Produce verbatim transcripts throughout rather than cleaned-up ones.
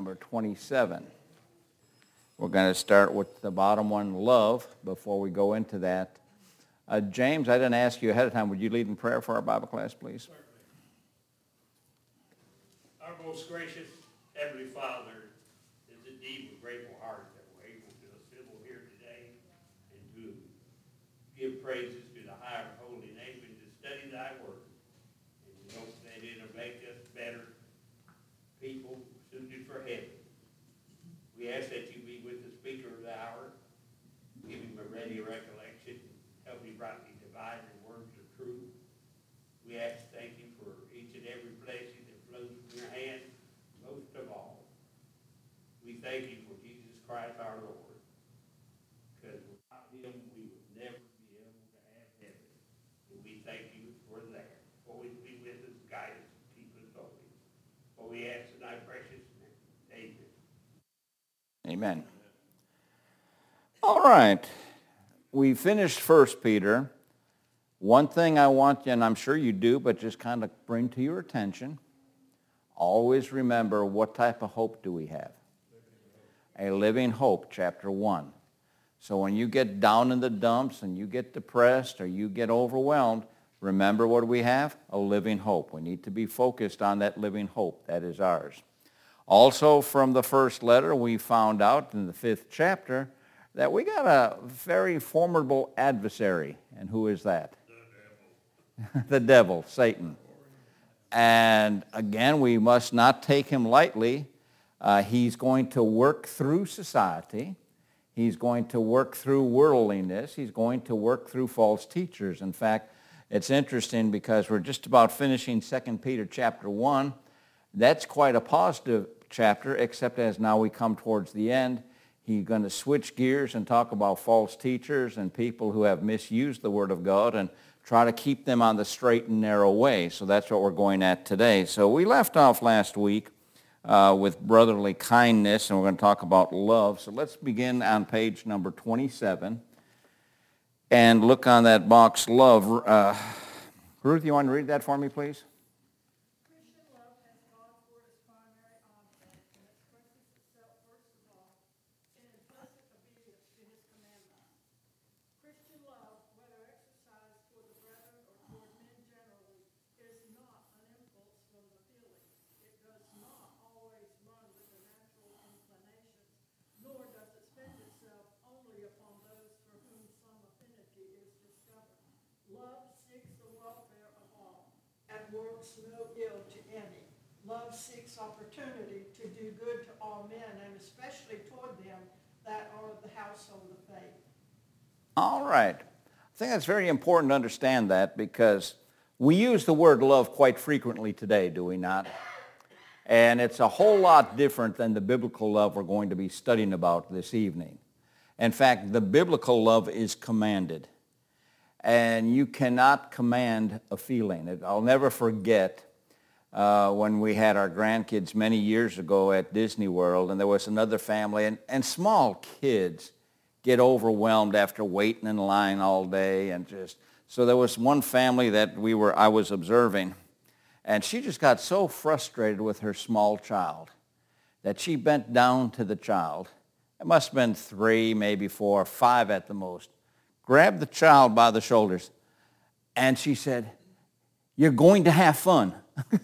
Number twenty-seven. We're going to start with the bottom one, love, before we go into that. Uh, James, I didn't ask you ahead of time. Would you lead in prayer for our Bible class, please? Certainly. Our most gracious Heavenly Father, it's indeed with grateful heart that we're able to assemble here today and to give praises to the high and holy name and to study thy word. And we hope that it'll make us better people suited for heaven. We ask that you be with the speaker of the hour, give him a ready recollection, help him rightly divide the words of truth. We ask, thank you for each and every blessing that flows from your hand. Most of all, we thank you for Jesus Christ our Lord, because without him we would never be able to have heaven. And we thank you for that. Always be with us, guide us, and keep us holy. For we ask in thy precious name. Amen. Amen. All right. We finished First Peter. One thing I want you, and I'm sure you do, but just kind of bring to your attention, always remember, what type of hope do we have? A living hope, chapter one. So when you get down in the dumps and you get depressed or you get overwhelmed, remember what we have? A living hope. We need to be focused on that living hope that is ours. Also, from the first letter, we found out in the fifth chapter that we got a very formidable adversary. And who is that? The devil. The devil, Satan. And again, we must not take him lightly. Uh, he's going to work through society. He's going to work through worldliness. He's going to work through false teachers. In fact, it's interesting because we're just about finishing Second Peter chapter one. That's quite a positive chapter, except as now we come towards the end, he's going to switch gears and talk about false teachers and people who have misused the Word of God and try to keep them on the straight and narrow way. So that's what we're going at today. So we left off last week uh, with brotherly kindness, and we're going to talk about love. So let's begin on page number twenty-seven and look on that box, love. Uh, Ruth, you want to read that for me, please? Works no ill to any. Love seeks opportunity to do good to all men, and especially toward them that are of the household of faith. All right. I think that's very important to understand that, because we use the word love quite frequently today, do we not? And it's a whole lot different than the biblical love we're going to be studying about this evening. In fact, the biblical love is commanded. And you cannot command a feeling. I'll never forget uh, when we had our grandkids many years ago at Disney World, and there was another family, and, and small kids get overwhelmed after waiting in line all day, and just so there was one family that we were I was observing, and she just got so frustrated with her small child that she bent down to the child. It must have been three, maybe four, five at the most. Grabbed the child by the shoulders, and she said, "You're going to have fun."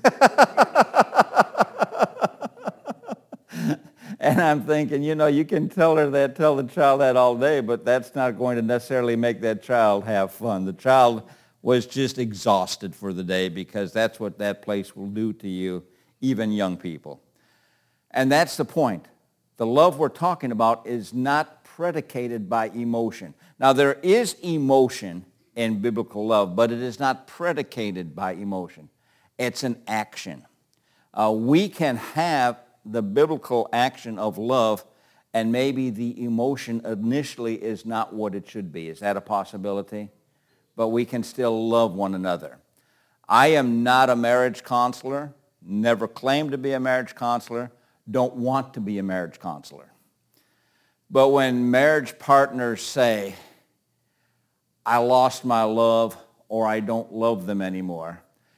And I'm thinking, you know, you can tell her that, tell the child that all day, but that's not going to necessarily make that child have fun. The child was just exhausted for the day, because that's what that place will do to you, even young people. And that's the point. The love we're talking about is not predicated by emotion. Now, there is emotion in biblical love, but it is not predicated by emotion. It's an action. Uh, we can have the biblical action of love, and maybe the emotion initially is not what it should be. Is that a possibility? But we can still love one another. I am not a marriage counselor, never claimed to be a marriage counselor, don't want to be a marriage counselor. But when marriage partners say, "I lost my love," or "I don't love them anymore,"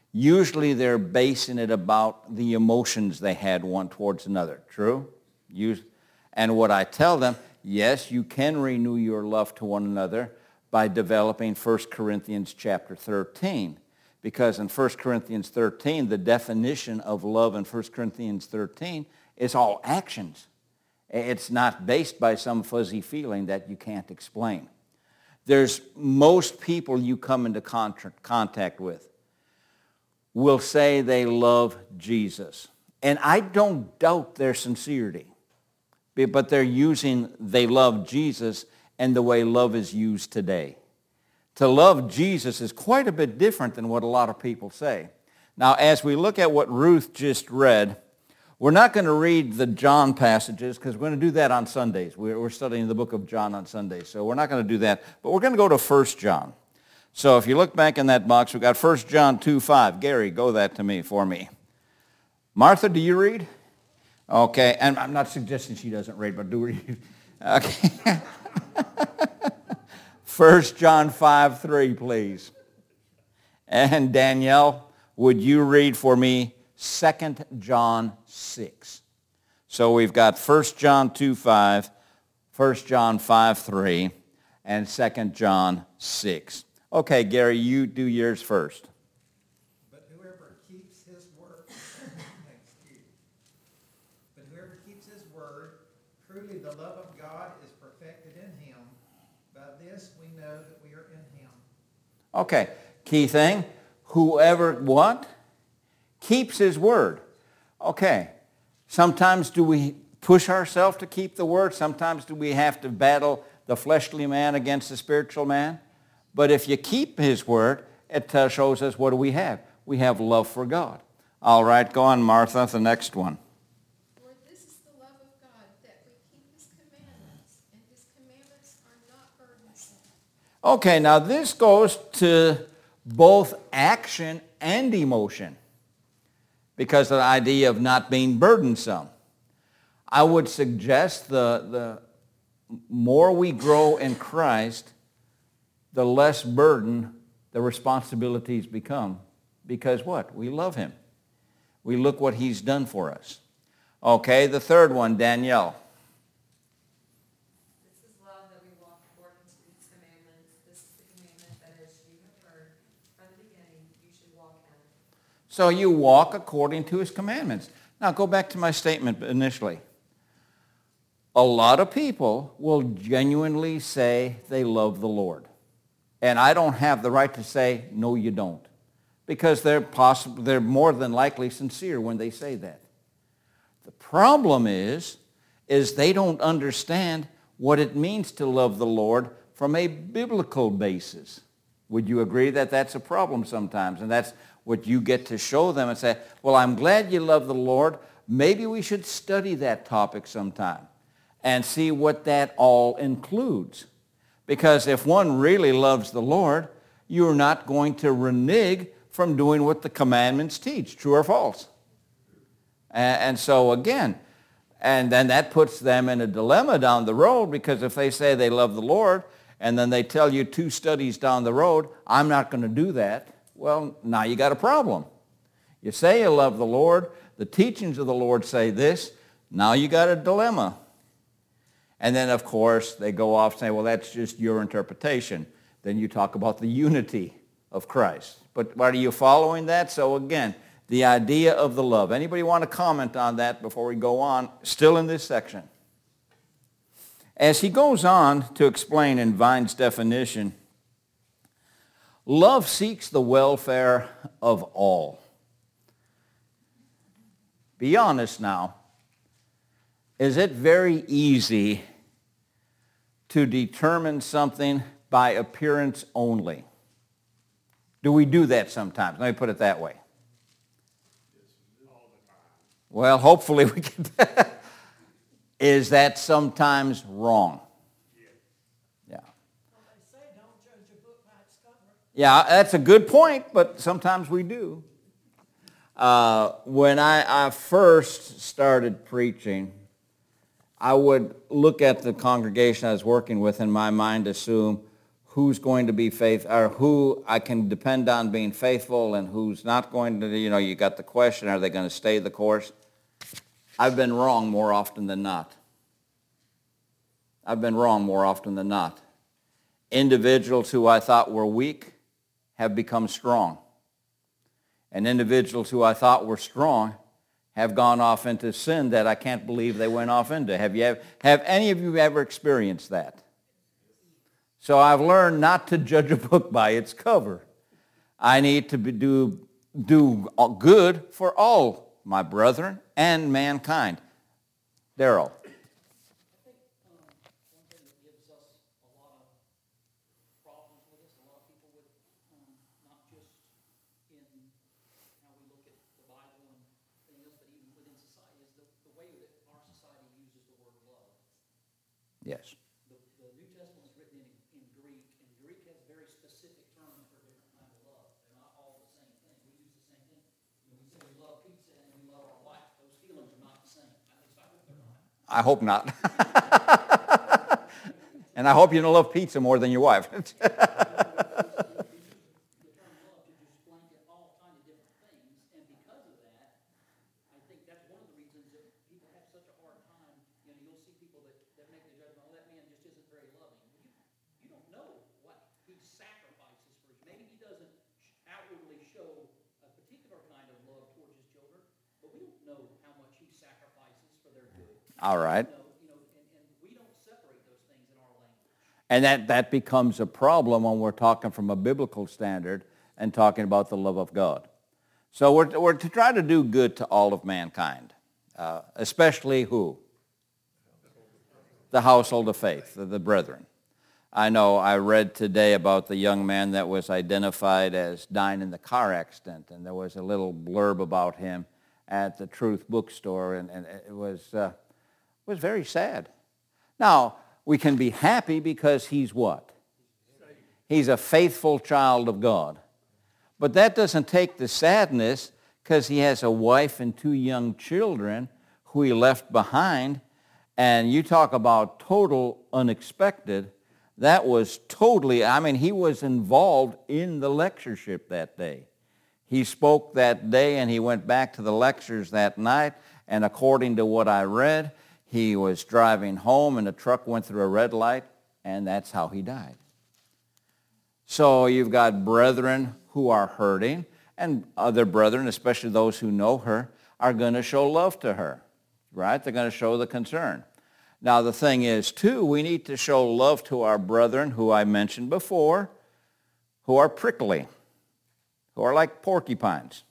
usually they're basing it about the emotions they had one towards another. True? Us- And what I tell them, yes, you can renew your love to one another by developing First Corinthians chapter thirteen. Because in First Corinthians thirteen, the definition of love in First Corinthians thirteen is all actions. It's not based by some fuzzy feeling that you can't explain. There's most people you come into contact with will say they love Jesus. And I don't doubt their sincerity. But they're using they love Jesus and the way love is used today. To love Jesus is quite a bit different than what a lot of people say. Now, as we look at what Ruth just read, we're not going to read the John passages because we're going to do that on Sundays. We're studying the book of John on Sundays, so we're not going to do that. But we're going to go to First John. So if you look back in that box, we've got First John two five. Gary, go that to me for me. Martha, do you read? Okay, and I'm not suggesting she doesn't read, but do read. Okay. First John five three, please. And Danielle, would you read for me Second John six? So we've got First John two five, First John five three, and Second John six. Okay, Gary, you do yours first. But whoever keeps his word, excuse me. But whoever keeps his word, truly the love of God is perfected in him. By this we know that we are in him. Okay, key thing, whoever what? Keeps his word. Okay, sometimes do we push ourselves to keep the word? Sometimes do we have to battle the fleshly man against the spiritual man? But if you keep his word, it uh, shows us what do we have? We have love for God. All right, go on, Martha, the next one. Lord, this is the love of God, that we keep his commandments, and his commandments are not burdensome. Okay, now this goes to both action and emotion because of the idea of not being burdensome. I would suggest the, the more we grow in Christ, the less burden the responsibilities become. Because what? We love him. We look what he's done for us. Okay, the third one, Danielle. This is love, that we walk according to his commandments. This is the commandment that as you have heard from the beginning, you should walk in it. So you walk according to his commandments. Now go back to my statement initially. A lot of people will genuinely say they love the Lord. And I don't have the right to say, no, you don't. Because they're possible, they're more than likely sincere when they say that. The problem is, is they don't understand what it means to love the Lord from a biblical basis. Would you agree that that's a problem sometimes? And that's what you get to show them and say, well, I'm glad you love the Lord. Maybe we should study that topic sometime and see what that all includes. Because if one really loves the Lord, you're not going to renege from doing what the commandments teach, true or false. And, and so again, and then that puts them in a dilemma down the road, because if they say they love the Lord and then they tell you two studies down the road, I'm not going to do that, well, now you got a problem. You say you love the Lord, the teachings of the Lord say this, now you got a dilemma. And then, of course, they go off and say, well, that's just your interpretation. Then you talk about the unity of Christ. But are you following that? So again, the idea of the love. Anybody want to comment on that before we go on? Still in this section. As he goes on to explain in Vine's definition, love seeks the welfare of all. Be honest now. Is it very easy to determine something by appearance only? Do we do that sometimes? Let me put it that way. Well, hopefully we can. Is that sometimes wrong? Yeah. Well, they say don't judge a book by its cover. Yeah, that's a good point, but sometimes we do. Uh, when I, I first started preaching, I would look at the congregation I was working with, in my mind assume, who's going to be faith, or who I can depend on being faithful and who's not going to, you know, you got the question, are they going to stay the course? I've been wrong more often than not. I've been wrong more often than not. Individuals who I thought were weak have become strong. And individuals who I thought were strong have gone off into sin that I can't believe they went off into. Have you ever, have any of you ever experienced that? So I've learned not to judge a book by its cover. I need to be, do, do good for all my brethren and mankind. Darrell. I think um, one thing that gives us a lot of problems with us, a lot of people with, um, not just in how we look at the Bible and things else, but even within society, is the, the way that our society uses the word love. Yes. The, the New Testament is written in, in Greek, and Greek has very specific terms for different kinds of love. They're not all the same thing. We use the same thing. When we say we love pizza and we love our wife, those feelings are not the same. At least I hope they're not. I hope not. And I hope you don't love pizza more than your wife. The term love to just blanket all kinds of different things, and because of that, I think that's one of the reasons that people have such a hard time. You know, you'll see people that, that make the judgment, oh, that man just isn't very loving. You, you don't know what he sacrifices for you. Maybe he doesn't outwardly show a particular kind of love towards his children, but we don't know how much he sacrifices for their good. All right. You know, you know, and, and we don't separate those things in our language. And that, that becomes a problem when we're talking from a biblical standard and talking about the love of God. So we're, we're to try to do good to all of mankind, uh, especially who? The household of faith, the, the brethren. I know I read today about the young man that was identified as dying in the car accident, and there was a little blurb about him at the Truth bookstore, and, and it was, uh, it was very sad. Now, we can be happy because he's what? He's a faithful child of God. But that doesn't take the sadness, because he has a wife and two young children who he left behind. And you talk about total unexpected. That was totally, I mean, he was involved in the lectureship that day. He spoke that day and he went back to the lectures that night. And according to what I read, he was driving home and the truck went through a red light, and that's how he died. So you've got brethren who are hurting, and other brethren, especially those who know her, are going to show love to her, right? They're going to show the concern. Now the thing is, too, we need to show love to our brethren who I mentioned before, who are prickly, who are like porcupines.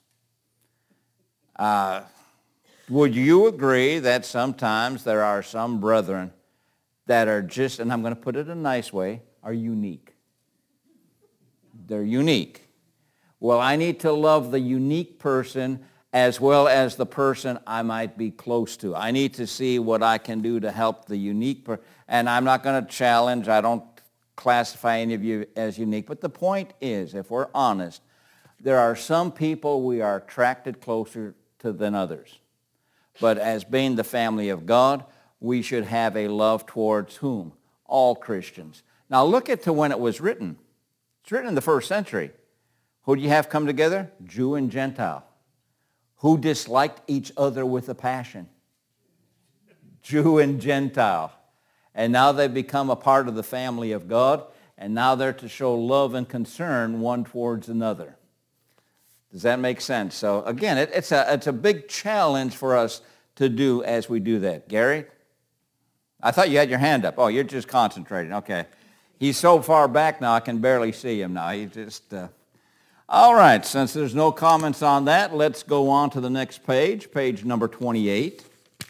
Uh, would you agree that sometimes there are some brethren that are just, and I'm going to put it in a nice way, are unique? They're unique. Well, I need to love the unique person as well as the person I might be close to. I need to see what I can do to help the unique person. And I'm not going to challenge, I don't classify any of you as unique. But the point is, if we're honest, there are some people we are attracted closer to than others. But as being the family of God, we should have a love towards whom? All Christians. Now look at to when it was written. It's written in the first century. Who do you have come together? Jew and Gentile. Who disliked each other with a passion? Jew and Gentile. And now they've become a part of the family of God, and now they're to show love and concern one towards another. Does that make sense? So again, it, it's, a, it's a big challenge for us to do as we do that. Gary? I thought you had your hand up. Oh, you're just concentrating. Okay. He's so far back now I can barely see him now. He just... Uh... All right, since there's no comments on that, let's go on to the next page, page number twenty-eight.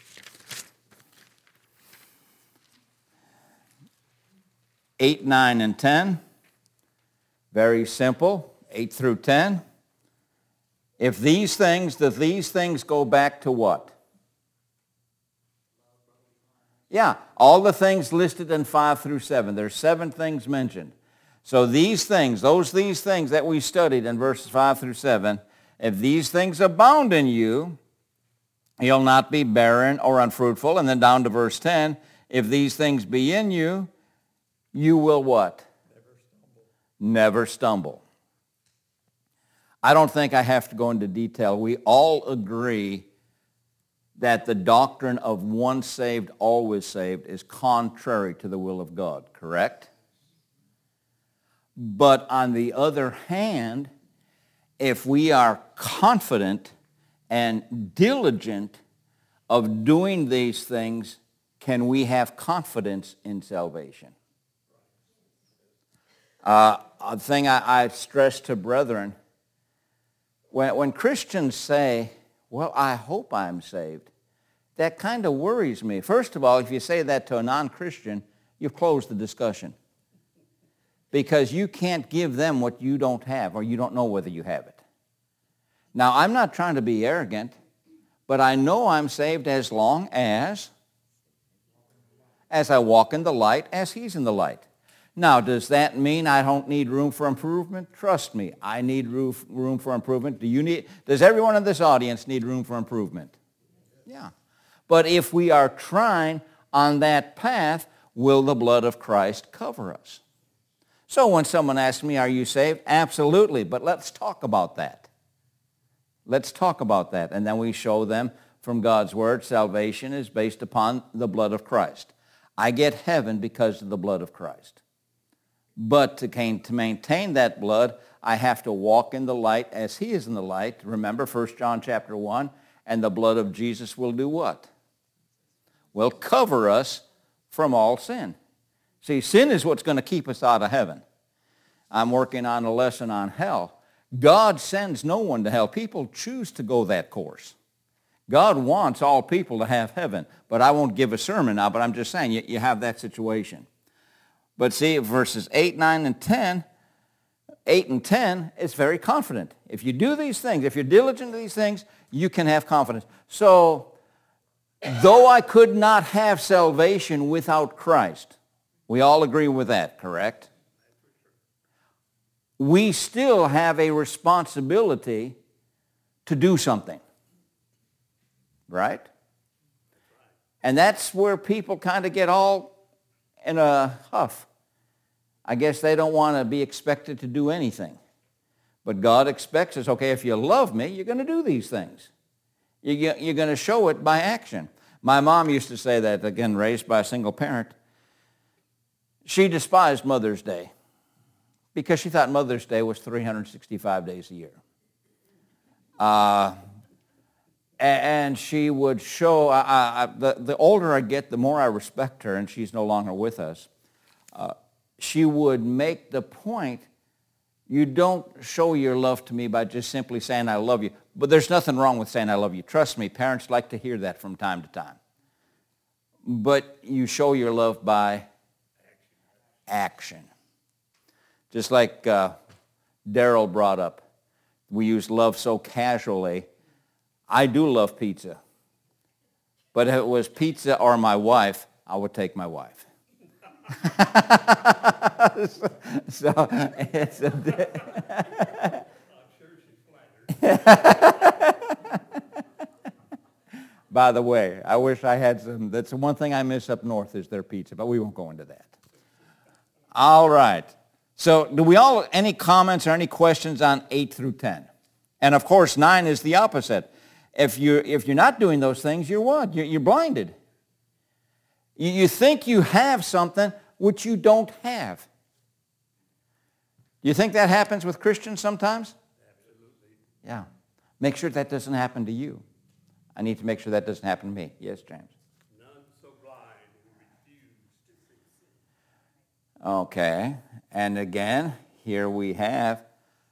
eight, nine, and ten. Very simple, eight through ten. If these things, does these things go back to what? Yeah, all the things listed in five through seven. There's seven things mentioned. So these things, those these things that we studied in verses five through seven, if these things abound in you, you'll not be barren or unfruitful. And then down to verse ten, if these things be in you, you will what? never stumble. I don't think I have to go into detail. We all agree that the doctrine of once saved, always saved is contrary to the will of God, correct? But on the other hand, if we are confident and diligent of doing these things, can we have confidence in salvation? Uh, a thing I, I stress to brethren, when, when Christians say, well, I hope I'm saved, that kind of worries me. First of all, if you say that to a non-Christian, you've closed the discussion. Because you can't give them what you don't have, or you don't know whether you have it. Now, I'm not trying to be arrogant, but I know I'm saved as long as, as I walk in the light, as he's in the light. Now, does that mean I don't need room for improvement? Trust me, I need room for improvement. Do you need, does everyone in this audience need room for improvement? Yeah. But if we are trying on that path, will the blood of Christ cover us? So when someone asks me, are you saved? Absolutely, but let's talk about that. Let's talk about that. And then we show them from God's word, salvation is based upon the blood of Christ. I get heaven because of the blood of Christ. But to, to maintain that blood, I have to walk in the light as he is in the light. Remember First John chapter one, and the blood of Jesus will do what? Will cover us from all sin. See, sin is what's going to keep us out of heaven. I'm working on a lesson on hell. God sends no one to hell. People choose to go that course. God wants all people to have heaven. But I won't give a sermon now, but I'm just saying you, you have that situation. But see, verses eight, nine, and ten, eight and ten, it's very confident. If you do these things, if you're diligent to these things, you can have confidence. So, though I could not have salvation without Christ, we all agree with that, correct? We still have a responsibility to do something, right? And that's where people kind of get all in a huff. I guess they don't want to be expected to do anything. But God expects us, okay, if you love me, you're going to do these things. You're going to show it by action. My mom used to say that, again, raised by a single parent. She despised Mother's Day because she thought Mother's Day was three hundred sixty-five days a year. Uh, and she would show, I, I, the, the older I get, the more I respect her, and she's no longer with us. Uh, she would make the point, you don't show your love to me by just simply saying I love you. But there's nothing wrong with saying I love you. Trust me, parents like to hear that from time to time. But you show your love by action. Just like uh, Daryl brought up, we use love so casually. I do love pizza. But if it was pizza or my wife, I would take my wife. so, so it's a I'm sure she's flattered. By the way, I wish I had some. That's the one thing I miss up north is their pizza, but we won't go into that. All right. So do we all, any comments or any questions on eight through ten? And of course, nine is the opposite. If you're, if you're not doing those things, you're what? You're, you're blinded. You, you think you have something which you don't have. Do you think that happens with Christians sometimes? Absolutely. Yeah. Make sure that doesn't happen to you. I need to make sure that doesn't happen to me. Yes, James? None so blind who refuse to see sin. Okay. And again, here we have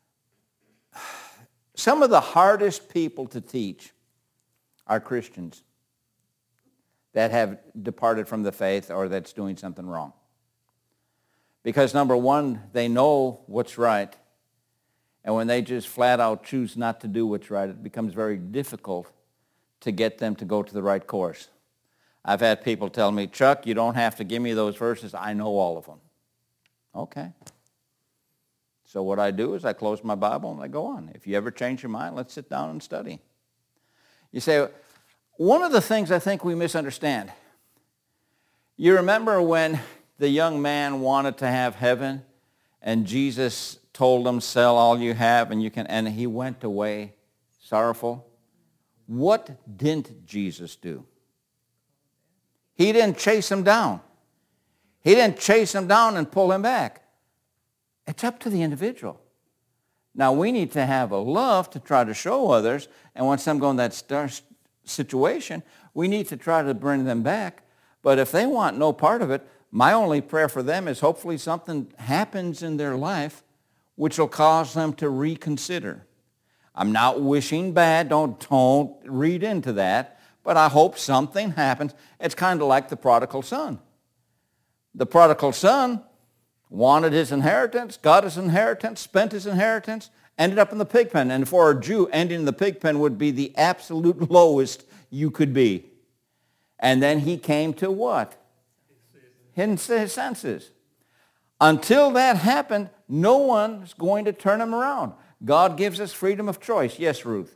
some of the hardest people to teach are Christians that have departed from the faith or that's doing something wrong. Because number one, they know what's right. And when they just flat out choose not to do what's right, it becomes very difficult to get them to go to the right course. I've had people tell me, Chuck, you don't have to give me those verses. I know all of them. Okay. So what I do is I close my Bible and I go on. If you ever change your mind, let's sit down and study. You say, one of the things I think we misunderstand, you remember when the young man wanted to have heaven and Jesus told him, sell all you have and you can, and he went away sorrowful. What didn't Jesus do? He didn't chase him down. He didn't chase him down and pull him back. It's up to the individual. Now, we need to have a love to try to show others, and when some go in that star situation, we need to try to bring them back. But if they want no part of it, my only prayer for them is hopefully something happens in their life which will cause them to reconsider. I'm not wishing bad. Don't, don't read into that. But I hope something happens. It's kind of like the prodigal son. The prodigal son wanted his inheritance, got his inheritance, spent his inheritance, ended up in the pig pen. And for a Jew, ending in the pig pen would be the absolute lowest you could be. And then he came to what? His senses. Until that happened, no one's going to turn him around. God gives us freedom of choice. Yes, Ruth?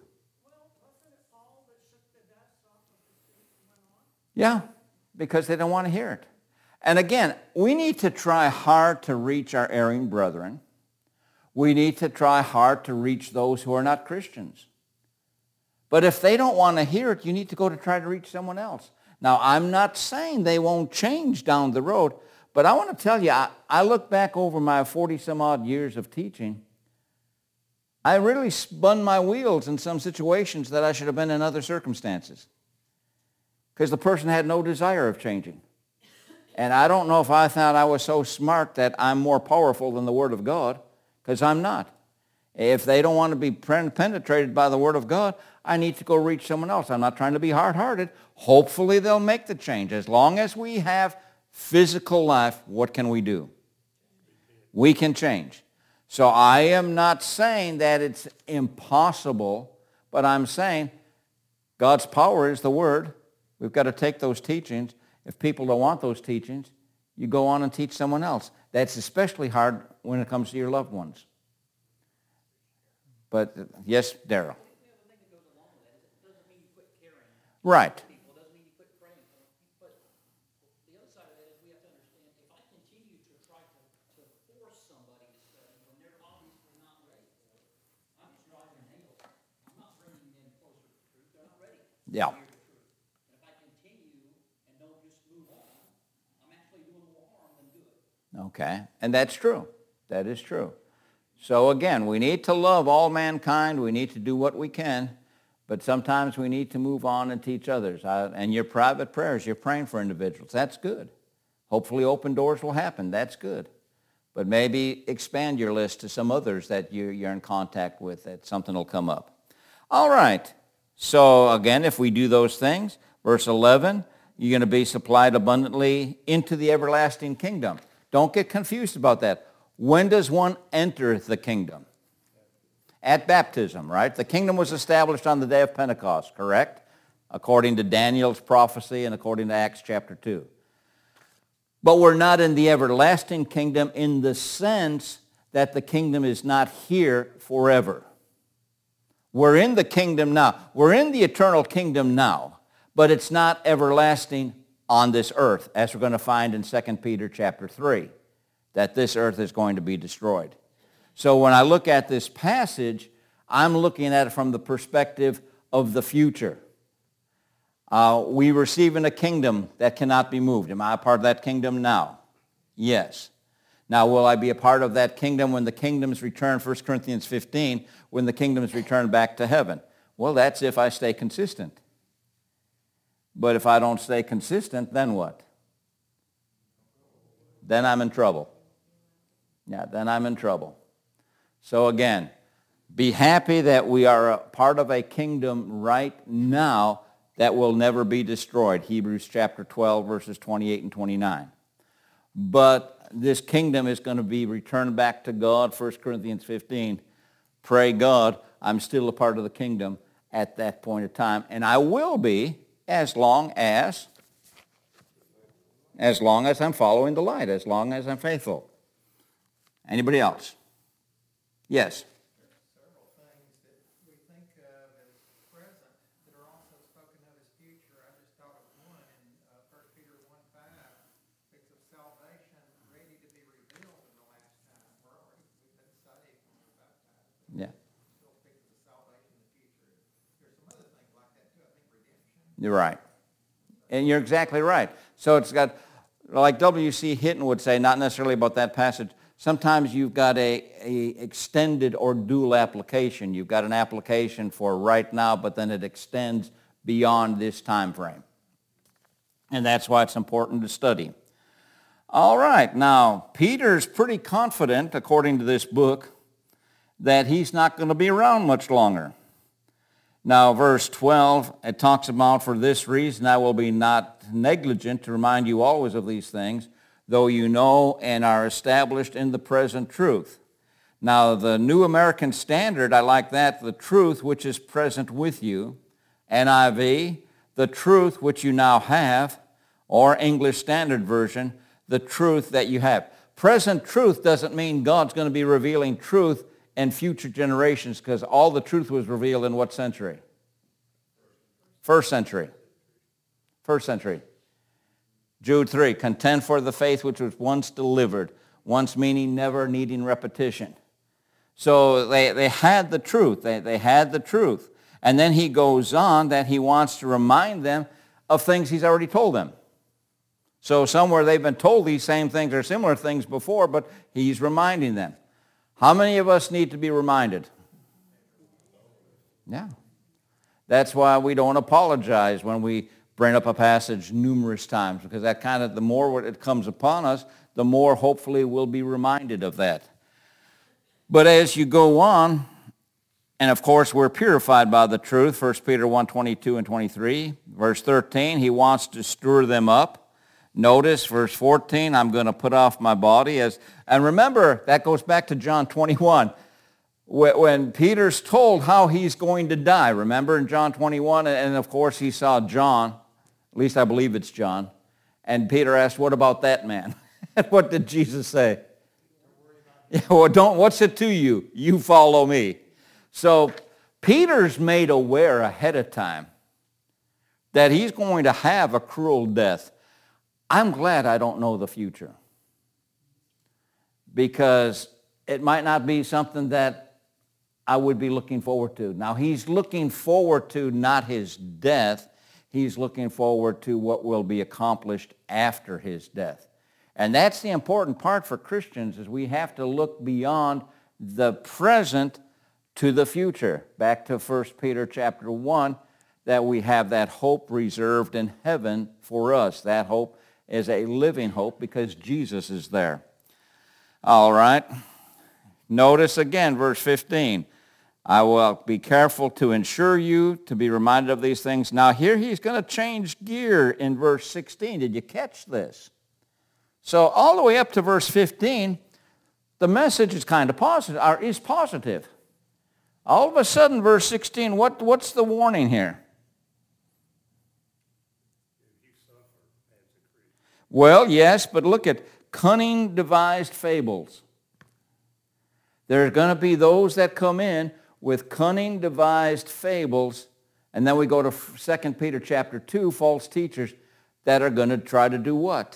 Yeah, because they don't want to hear it. And again, we need to try hard to reach our erring brethren. We need to try hard to reach those who are not Christians. But if they don't want to hear it, you need to go to try to reach someone else. Now, I'm not saying they won't change down the road, but I want to tell you, I, I look back over my forty-some-odd years of teaching. I really spun my wheels in some situations that I should have been in other circumstances because the person had no desire of changing. And I don't know if I thought I was so smart that I'm more powerful than the Word of God, because I'm not. If they don't want to be penetrated by the Word of God, I need to go reach someone else. I'm not trying to be hard-hearted. Hopefully they'll make the change. As long as we have physical life, what can we do? We can change. So I am not saying that it's impossible, but I'm saying God's power is the Word. We've got to take those teachings. If people don't want those teachings, you go on and teach someone else. That's especially hard when it comes to your loved ones. But, uh, yes, Darrell. Right. People doesn't mean you quit praying for them. But the other side of that is we have to understand, if I continue to try to, to force somebody to study when they're obviously not ready for it, I'm just driving a nail. I'm not bringing them closer to truth. They're not ready to Yeah. hear the truth. And if I continue and don't just move on, I'm actually doing more harm than good. Okay. And that's true. That is true. So again, we need to love all mankind. We need to do what we can. But sometimes we need to move on and teach others. I, and your private prayers, you're praying for individuals. That's good. Hopefully open doors will happen. That's good. But maybe expand your list to some others that you, you're in contact with, that something will come up. All right. So again, if we do those things, verse eleven, you're going to be supplied abundantly into the everlasting kingdom. Don't get confused about that. When does one enter the kingdom? At baptism, right? The kingdom was established on the day of Pentecost, correct? According to Daniel's prophecy and according to Acts chapter two. But we're not in the everlasting kingdom in the sense that the kingdom is not here forever. We're in the kingdom now. We're in the eternal kingdom now, but it's not everlasting on this earth, as we're going to find in Second Peter chapter three, that this earth is going to be destroyed. So when I look at this passage, I'm looking at it from the perspective of the future. Uh, we receive in a kingdom that cannot be moved. Am I a part of that kingdom now? Yes. Now, will I be a part of that kingdom when the kingdom's return, First Corinthians fifteen, when the kingdom's returned back to heaven? Well, that's if I stay consistent. But if I don't stay consistent, then what? Then I'm in trouble. Yeah, then I'm in trouble. So again, be happy that we are a part of a kingdom right now that will never be destroyed. Hebrews chapter twelve, verses twenty-eight and twenty-nine. But this kingdom is going to be returned back to God, First Corinthians fifteen. Pray God, I'm still a part of the kingdom at that point of time. And I will be as long as, as long as I'm following the light, as long as I'm faithful. Anybody else? Yes. Several things that we think of as present that are also spoken of as future. I just thought of one in uh, First Peter one five, speaks of salvation ready to be revealed in the last time. We're You're right. And you're exactly right. So it's got, like W C Hinton would say, not necessarily about that passage, sometimes you've got a, a extended or dual application. You've got an application for right now, but then it extends beyond this time frame. And that's why it's important to study. All right, now, Peter's pretty confident, according to this book, that he's not going to be around much longer. Now, verse twelve, it talks about, for this reason I will be not negligent to remind you always of these things, though you know and are established in the present truth. Now, the New American Standard, I like that, the truth which is present with you. N I V, the truth which you now have, or English Standard Version, the truth that you have. Present truth doesn't mean God's going to be revealing truth in future generations, because all the truth was revealed in what century? First century. First century. Jude three, contend for the faith which was once delivered, once meaning never needing repetition. So they, they had the truth. They, they had the truth. And then he goes on that he wants to remind them of things he's already told them. So somewhere they've been told these same things or similar things before, but he's reminding them. How many of us need to be reminded? Yeah. That's why we don't apologize when we bring up a passage numerous times, because that kind of, the more it comes upon us, the more hopefully we'll be reminded of that. But as you go on, and of course we're purified by the truth, First Peter one, twenty-two and twenty-three. Verse thirteen, he wants to stir them up. Notice verse fourteen, I'm going to put off my body. as And remember, that goes back to John twenty-one. When Peter's told how he's going to die, remember in John twenty-one, and of course he saw John, at least I believe it's John, and Peter asked, what about that man? And what did Jesus say? Yeah, well, don't, what's it to you? You follow me. So Peter's made aware ahead of time that he's going to have a cruel death. I'm glad I don't know the future, because it might not be something that I would be looking forward to. Now, he's looking forward to not his death. He's looking forward to what will be accomplished after his death. And that's the important part for Christians, is we have to look beyond the present to the future. Back to First Peter chapter one, that we have that hope reserved in heaven for us. That hope is a living hope because Jesus is there. All right. Notice again, verse fifteen. I will be careful to ensure you to be reminded of these things. Now here he's going to change gear in verse sixteen. Did you catch this? So all the way up to verse fifteen, the message is kind of positive, or is positive. All of a sudden, verse sixteen, what, what's the warning here? Well, yes, but look at cunning devised fables. There's going to be those that come in with cunning devised fables, and then we go to Second Peter chapter two, false teachers that are going to try to do what?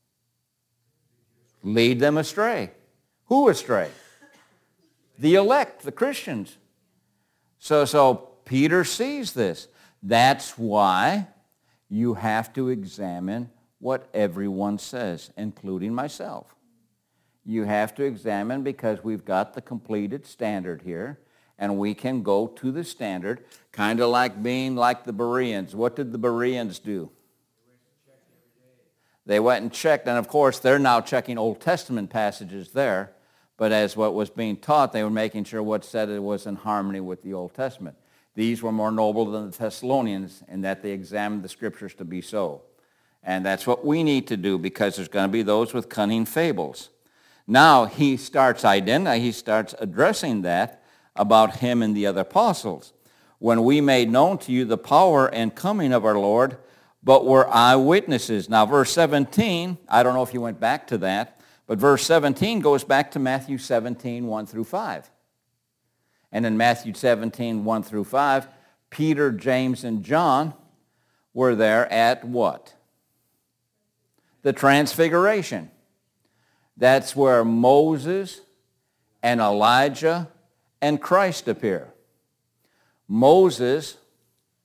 Lead them astray. Who astray? The elect, the Christians. So, so Peter sees this. That's why you have to examine what everyone says, including myself. You have to examine, because we've got the completed standard here, and we can go to the standard, kind of like being like the Bereans. What did the Bereans do? They went and checked, and of course they're now checking Old Testament passages there, but as what was being taught, they were making sure what said it was in harmony with the Old Testament. These were more noble than the Thessalonians in that they examined the scriptures to be so. And that's what we need to do, because there's going to be those with cunning fables. Now he starts identifying, he starts addressing that about him and the other apostles. When we made known to you the power and coming of our Lord, but were eyewitnesses. Now verse seventeen, I don't know if you went back to that, but verse seventeen goes back to Matthew seventeen, one through five. And in Matthew seventeen, one through five, Peter, James, and John were there at what? The Transfiguration. That's where Moses and Elijah and Christ appear. Moses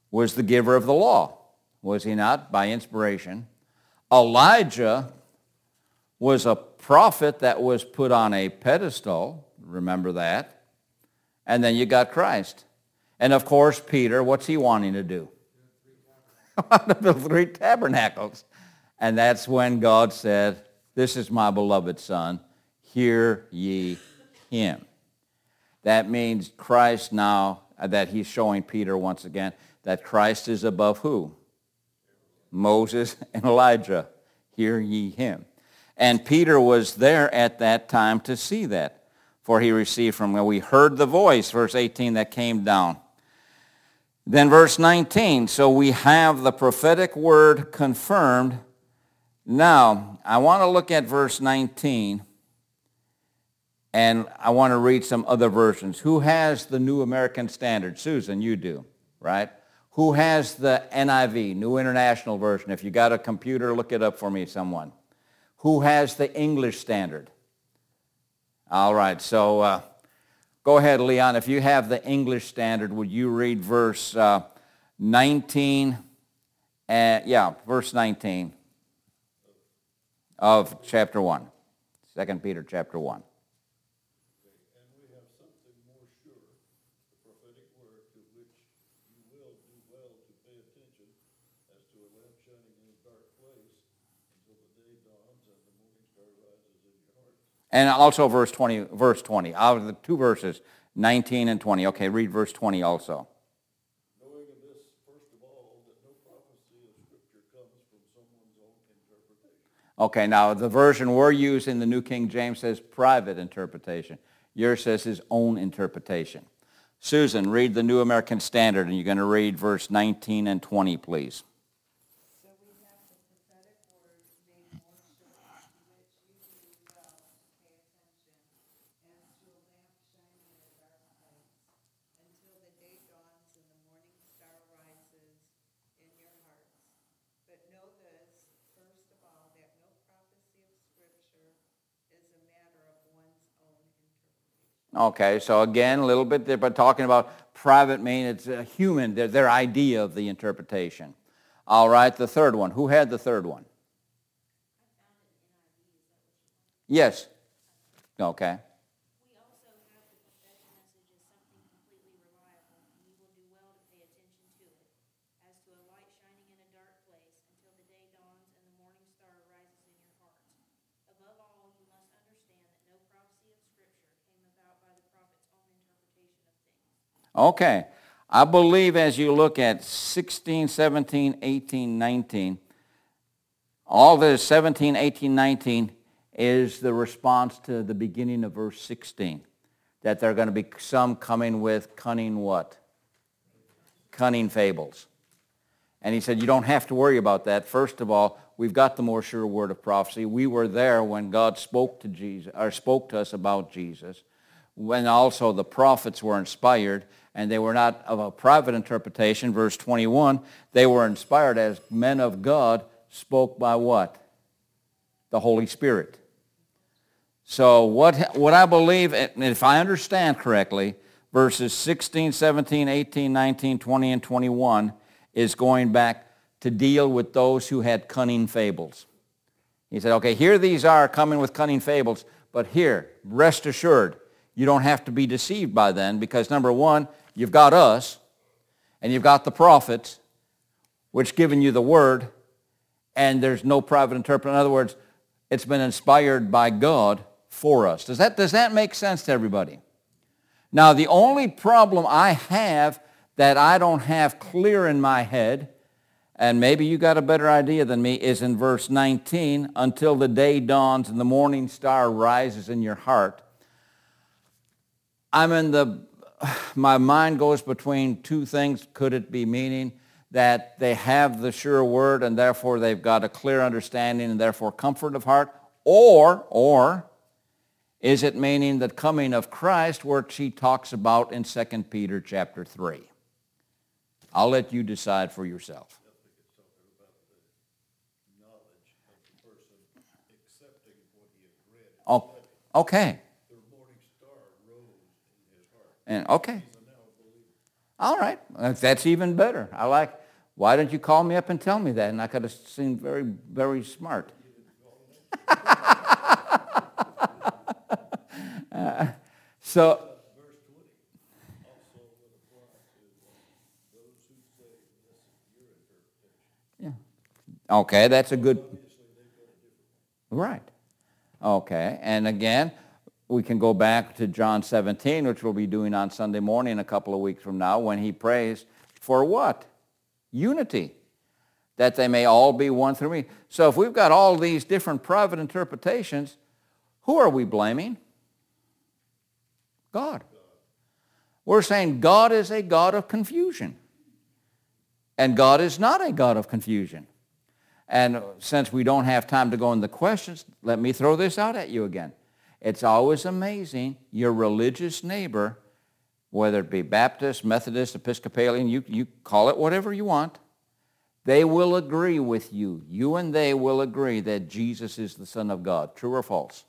was the giver of the law, was he not, by inspiration? Elijah was a prophet that was put on a pedestal, remember that? And then you got Christ. And of course, Peter, what's he wanting to do? The three tabernacles. And that's when God said, this is my beloved Son, hear ye him. That means Christ now, that he's showing Peter once again, that Christ is above who? Moses and Elijah. Hear ye him. And Peter was there at that time to see that. For he received from, well, we heard the voice, verse eighteen, that came down. Then verse nineteen, so we have the prophetic word confirmed. Now, I want to look at verse nineteen, and I want to read some other versions. Who has the New American Standard? Susan, you do, right? Who has the N I V, New International Version? If you got a computer, look it up for me, someone. Who has the English Standard? All right, so uh, go ahead, Leon. If you have the English Standard, would you read verse uh, nineteen? And, yeah, verse nineteen of chapter one. Second Peter chapter one. And we have something more sure, the prophetic word to which you will do well to pay attention as to a lamp shining in a dark place until the day dawns and the morning star rises in your heart. And also verse twenty, verse twenty. Out of the two verses, nineteen and twenty. Okay, read verse twenty also. Knowing of this, first of all, that no prophecy of Scripture comes from someone's own interpretation. Okay, now the version we're using, the New King James, says private interpretation. Yours says his own interpretation. Susan, read the New American Standard, and you're going to read verse nineteen and twenty, please. So we have the prophetic word made more sure, to which you do well to pay attention, as to a lamp shining in a dark place, until the day dawns and the morning star rises in your hearts. But know this, first of all, that no prophecy of Scripture is a matter of one's own interpretation. Okay, so again, a little bit there, but talking about private mean it's a human, their, their idea of the interpretation. All right, the third one. Who had the third one? Yes. Okay. We also have the prophetic message as something completely reliable, and you will do well to pay attention to it, as to a light shining in a dark place, until the day dawns and the morning star rises in your hearts. Above all, you must understand that no prophecy of Scripture came about by the prophet's own interpretation of things. Okay. I believe as you look at sixteen, seventeen, eighteen, nineteen, all this seventeen, eighteen, nineteen is the response to the beginning of verse sixteen, that there are going to be some coming with cunning what? Cunning fables. And he said, you don't have to worry about that. First of all, we've got the more sure word of prophecy. We were there when God spoke to Jesus, or spoke to us about Jesus, when also the prophets were inspired, and they were not of a private interpretation. Verse twenty-one, they were inspired as men of God, spoke by what? The Holy Spirit. So what, what I believe, and if I understand correctly, verses sixteen, seventeen, eighteen, nineteen, twenty, and twenty-one is going back to deal with those who had cunning fables. He said, okay, here these are coming with cunning fables, but here, rest assured, you don't have to be deceived by them, because number one, you've got us, and you've got the prophets, which given you the word, and there's no private interpretation. In other words, it's been inspired by God for us. Does that, does that make sense to everybody? Now, the only problem I have that I don't have clear in my head, and maybe you got a better idea than me, is in verse nineteen, until the day dawns and the morning star rises in your heart. I'm in the, my mind goes between two things. Could it be meaning that they have the sure word and therefore they've got a clear understanding and therefore comfort of heart? Or, or is it meaning the coming of Christ, which he talks about in Second Peter chapter three? I'll let you decide for yourself. I think it's talking about the knowledge of the person accepting what he had read and Oh, studied. okay. The morning star rose in his heart. And okay. He's a now believer. All right, that's even better. I like, why didn't you call me up and tell me that? And I could have seemed very, very smart. uh, so, Verse twenty also would apply to those who say, this is your interpretation. yeah. Okay, that's a good, Obviously, they've got a different one. right. Okay, and again, we can go back to John seventeen, which we'll be doing on Sunday morning a couple of weeks from now, when he prays for what? Unity, that they may all be one through me. So if we've got all these different private interpretations, who are we blaming? God. We're saying God is a God of confusion. And God is not a God of confusion. And since we don't have time to go into the questions, let me throw this out at you again. It's always amazing, your religious neighbor, whether it be Baptist, Methodist, Episcopalian, you, you call it whatever you want, they will agree with you. You and they will agree that Jesus is the Son of God. True or false?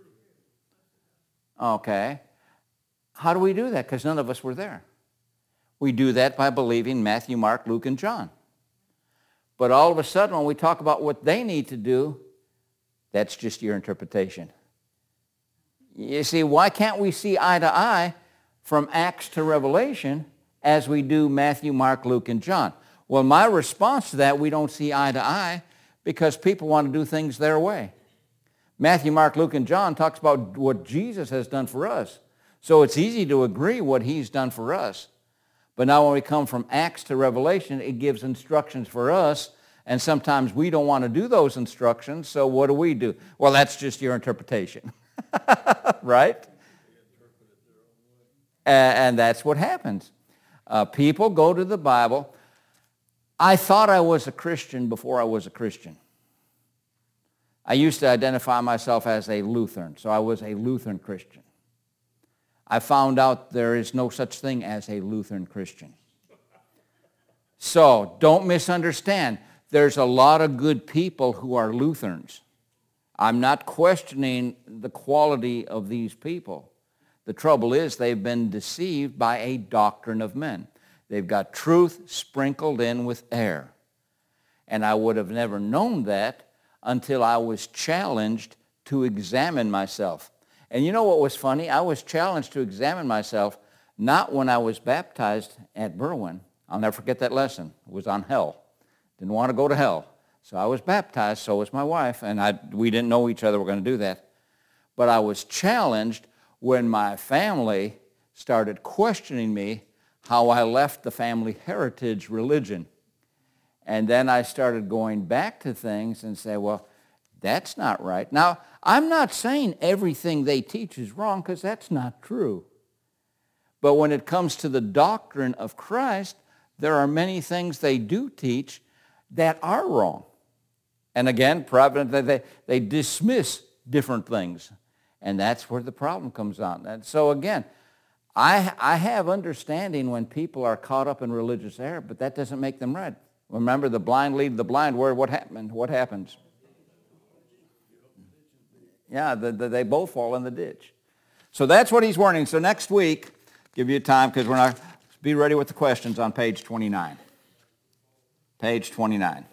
Okay. How do we do that? Because none of us were there. We do that by believing Matthew, Mark, Luke, and John. But all of a sudden, when we talk about what they need to do, that's just your interpretation. You see, why can't we see eye to eye from Acts to Revelation as we do Matthew, Mark, Luke, and John? Well, my response to that, we don't see eye to eye because people want to do things their way. Matthew, Mark, Luke, and John talks about what Jesus has done for us. So it's easy to agree what he's done for us. But now when we come from Acts to Revelation, it gives instructions for us, and sometimes we don't want to do those instructions, so what do we do? Well, that's just your interpretation. Right? And that's what happens. Uh, people go to the Bible. I thought I was a Christian before I was a Christian. I used to identify myself as a Lutheran, so I was a Lutheran Christian. I found out there is no such thing as a Lutheran Christian. So don't misunderstand. There's a lot of good people who are Lutherans. I'm not questioning the quality of these people. The trouble is they've been deceived by a doctrine of men. They've got truth sprinkled in with error. And I would have never known that until I was challenged to examine myself. And you know what was funny? I was challenged to examine myself not when I was baptized at Berwyn. I'll never forget that lesson. It was on hell. Didn't want to go to hell. So I was baptized, so was my wife, and I, we didn't know each other were going to do that. But I was challenged when my family started questioning me how I left the family heritage religion. And then I started going back to things and say, well, that's not right. Now, I'm not saying everything they teach is wrong, because that's not true. But when it comes to the doctrine of Christ, there are many things they do teach that are wrong. And again, they, they dismiss different things. And that's where the problem comes on. And so again, I, I have understanding when people are caught up in religious error, but that doesn't make them right. Remember, the blind lead the blind. Where what happened? What happens? Yeah, the, the, they both fall in the ditch. So that's what he's warning. So next week, give you time because we're not be ready with the questions on page twenty-nine. Page twenty-nine.